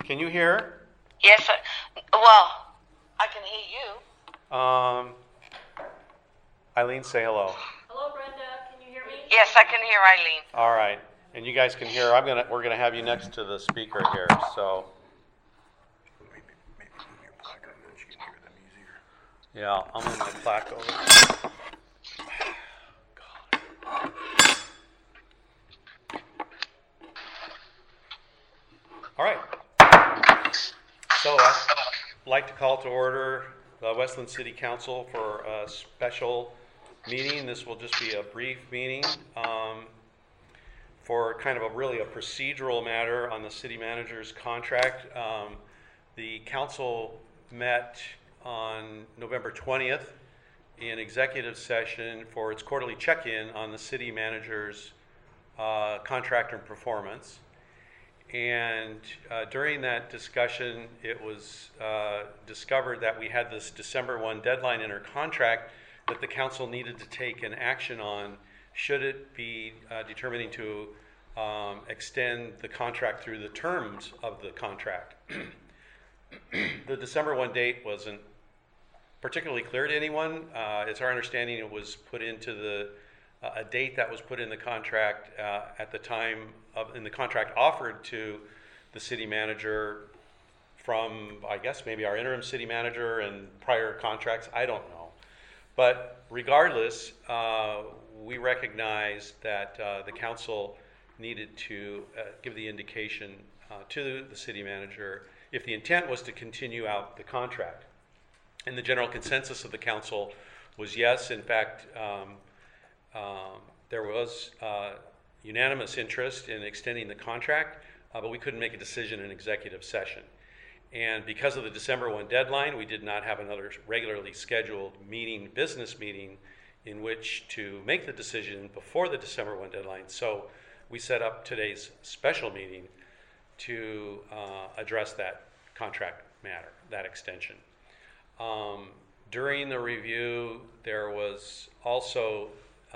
Can you hear? Yes, well, I can hear you. Eileen, say hello. Hello, Brenda. Can you hear me? Yes, I can hear Eileen. All right, and you guys can hear. We're gonna have you next to the speaker here. So Maybe move your placard and then she can hear them easier. yeah, I'll move my plaque over. All right. So I'd like to call to order the Westland City Council for a special meeting. This will just be a brief meeting for kind of really a procedural matter on the city manager's contract. The council met on November 20th in executive session for its quarterly check-in on the city manager's contract and performance. And during that discussion, it was discovered that we had this December 1 deadline in our contract that the council needed to take an action on should it be determining to extend the contract through the terms of the contract. The December 1 date wasn't particularly clear to anyone. It's our understanding it was put into a date that was put in the contract at the time in the contract offered to the city manager from, I guess, maybe our interim city manager and prior contracts. I don't know. But regardless, we recognized that the council needed to give the indication to the city manager if the intent was to continue out the contract. And the general consensus of the council was yes. In fact, there was unanimous interest in extending the contract, but we couldn't make a decision in executive session. And because of the December 1 deadline, we did not have another regularly scheduled business meeting in which to make the decision before the December 1 deadline. So we set up today's special meeting to address that contract matter, that extension. During the review, there was also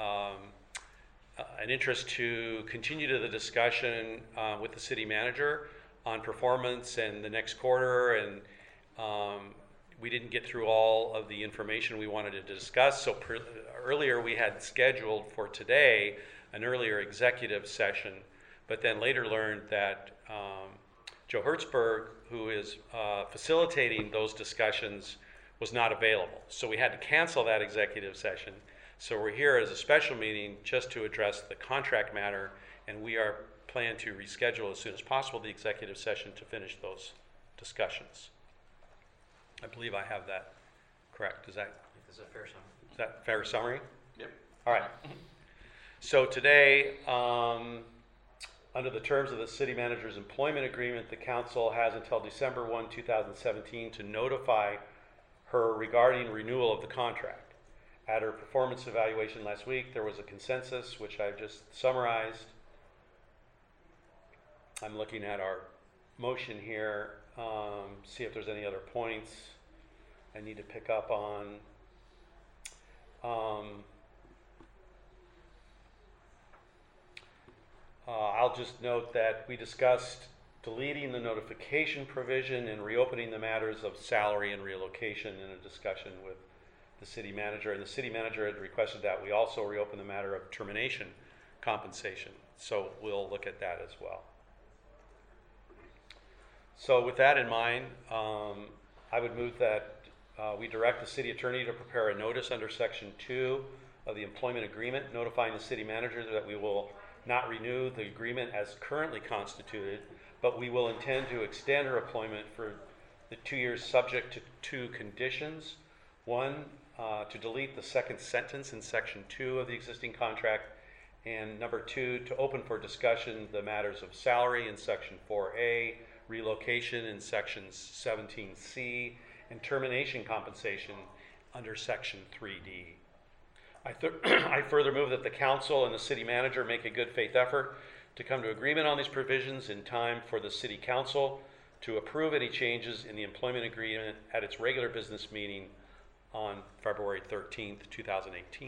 an interest to continue to the discussion with the city manager on performance and the next quarter, and we didn't get through all of the information we wanted to discuss. So earlier we had scheduled for today an earlier executive session, but then later learned that Joe Hertzberg, who is facilitating those discussions, was not available. So we had to cancel that executive session. So we're here as a special meeting just to address the contract matter, and we are planning to reschedule as soon as possible the executive session to finish those discussions. I believe I have that correct. Is that fair summary? Yep. All right. So today, under the terms of the city manager's employment agreement, the council has until December 1, 2017 to notify her regarding renewal of the contract. At her performance evaluation last week, there was a consensus, which I've just summarized. I'm looking at our motion here, see if there's any other points I need to pick up on. I'll just note that we discussed deleting the notification provision and reopening the matters of salary and relocation in a discussion with the city manager, and the city manager had requested that we also reopen the matter of termination compensation. So we'll look at that as well. So with that in mind, I would move that we direct the city attorney to prepare a notice under Section 2 of the employment agreement, notifying the city manager that we will not renew the agreement as currently constituted, but we will intend to extend her employment for the 2 years subject to two conditions. One, to delete the second sentence in Section 2 of the existing contract, and number 2, to open for discussion the matters of salary in Section 4A, relocation in Sections 17C, and termination compensation under Section 3D. I further move that the council and the city manager make a good faith effort to come to agreement on these provisions in time for the city council to approve any changes in the employment agreement at its regular business meeting on February 13th, 2018.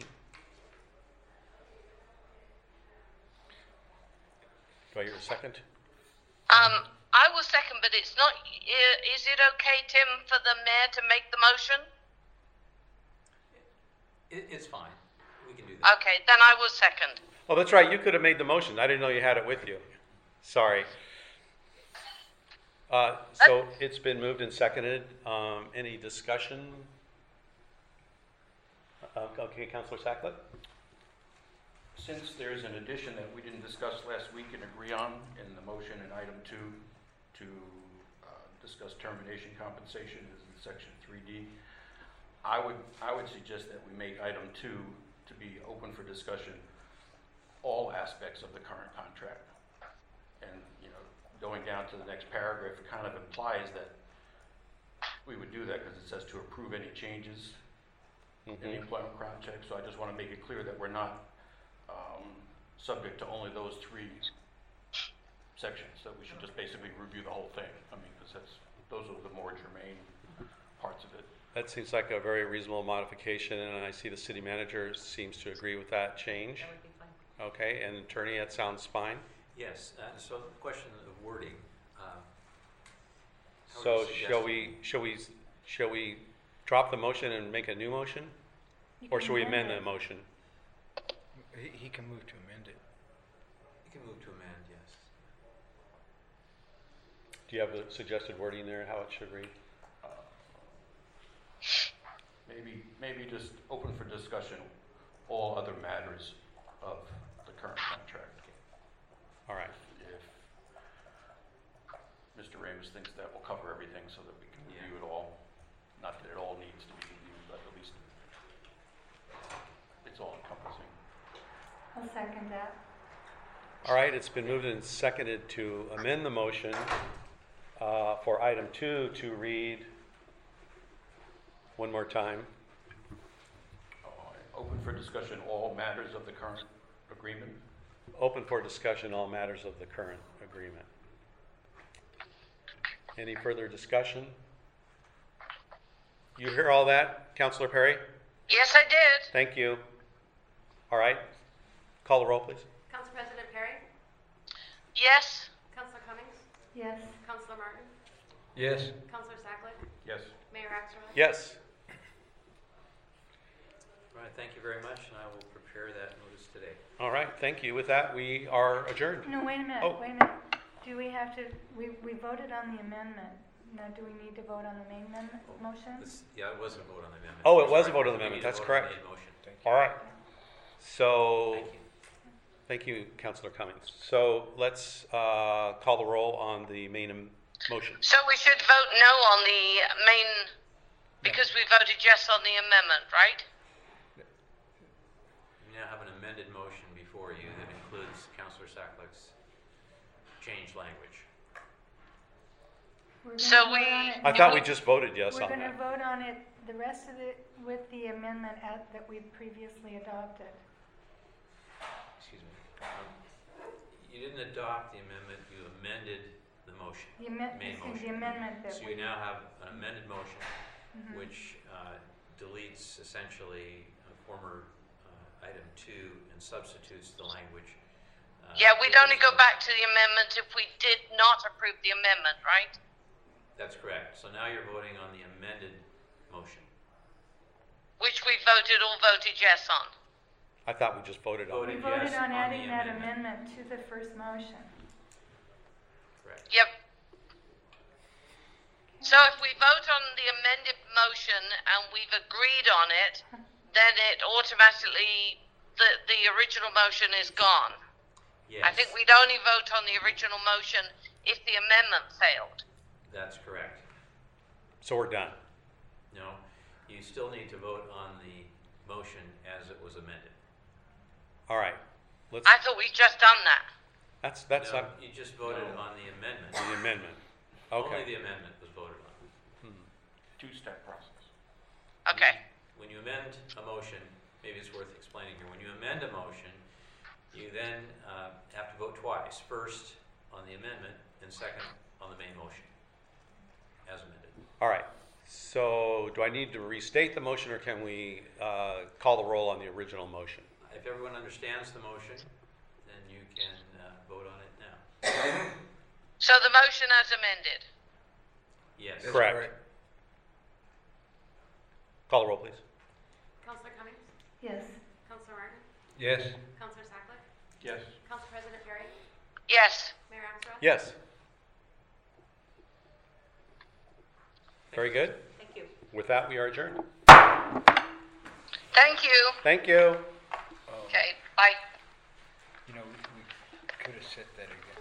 Do I hear a second? I will second, but it's not. Is it okay, Tim, for the mayor to make the motion? It's fine. We can do that. Okay, then I will second. Oh, that's right, you could have made the motion. I didn't know you had it with you. Sorry. So it's been moved and seconded. Any discussion? Okay, Councilor Sackler? Since there's an addition that we didn't discuss last week and agree on in the motion in item 2 to discuss termination compensation is in section 3D, I would suggest that we make item 2 to be open for discussion, all aspects of the current contract. And, you know, going down to the next paragraph, it kind of implies that we would do that because it says to approve any changes in the employment contract. So I just want to make it clear that we're not subject to only those 3 sections, that we should just basically review the whole thing. I mean, because those are the more germane parts of it. That seems like a very reasonable modification, and I see the city manager seems to agree with that change. That would be fine. Okay, and attorney, that sounds fine. Yes, so the question of wording. How would So you suggest- shall we drop the motion and make a new motion? Or should we amend the motion? He can move to amend it. You can move to amend, yes. Do you have the suggested wording there, how it should read? Maybe just open for discussion all other matters of the current contract. All right. If Mr. Ramos thinks that will cover everything so that we can review it all, not that it all needs to be reviewed, but at least it's all encompassing. I'll second that. All right, it's been moved and seconded to amend the motion for item 2 to read one more time. Open for discussion all matters of the current agreement. Open for discussion all matters of the current agreement. Any further discussion? You hear all that, Councilor Perry? Yes, I did. Thank you. All right, call the roll, please. Council President Perry? Yes. Councilor Cummings? Yes. Councilor Martin? Yes. Councilor Sackler? Yes. Mayor Axelrod? Yes. All right, thank you very much, and I will prepare that notice today. All right, thank you. With that, we are adjourned. No, wait a minute, Oh. wait a minute. Do we have to, we voted on the amendment. Now, do we need to vote on the main amendment motion? Yeah, it was a vote on the amendment. Oh, it was a Sorry, vote on the we amendment. need to That's vote on correct. the main motion. All right. So, Thank you. thank you, Councilor Cummings. So let's call the roll on the main motion. So we should vote no on the main, because we voted yes on the amendment, right? You now have an amended motion before you that includes Councilor Sackler's changed language. We're gonna So vote on it. I thought we just voted yes We're on gonna that. vote on it, the rest of it with the amendment that we previously adopted. Excuse me. You didn't adopt the amendment, you amended the motion. The Main motion. the amendment that So we. you now have an amended motion, Mhm. which deletes essentially former item 2 and substitutes the language. Yeah, we'd only go back to the amendment if we did not approve the amendment, right? That's correct. So now you're voting on the amended motion. Which we all voted yes on. I thought we just voted on We it. Voted voted yes on on adding the that amendment. amendment to the first motion. Correct. Yep. So if we vote on the amended motion and we've agreed on it, then it automatically, the original motion is gone. Yes. I think we'd only vote on the original motion if the amendment failed. That's correct. So we're done. No, you still need to vote on the motion as it was amended. All right. Let's, I thought we'd just done that. that's No, not you just voted on the amendment. the amendment. Only Okay. the amendment was voted on. Two-step process. Okay. When you amend a motion, maybe it's worth explaining here. When you amend a motion, you then have to vote twice. First on the amendment and second on the main motion as amended. All right. So do I need to restate the motion or can we call the roll on the original motion? If everyone understands the motion, then you can vote on it now. So the motion as amended. Yes. That's Correct. Call the roll, please. Counselor Cummings? Yes. Counselor Martin? Yes. Counselor Sackler? Yes. Council President Perry? Yes. Mayor Axelrod? Yes. Very good. Thank you. With that, we are adjourned. Thank you. Thank you. Okay, bye. You know, we could have set that again.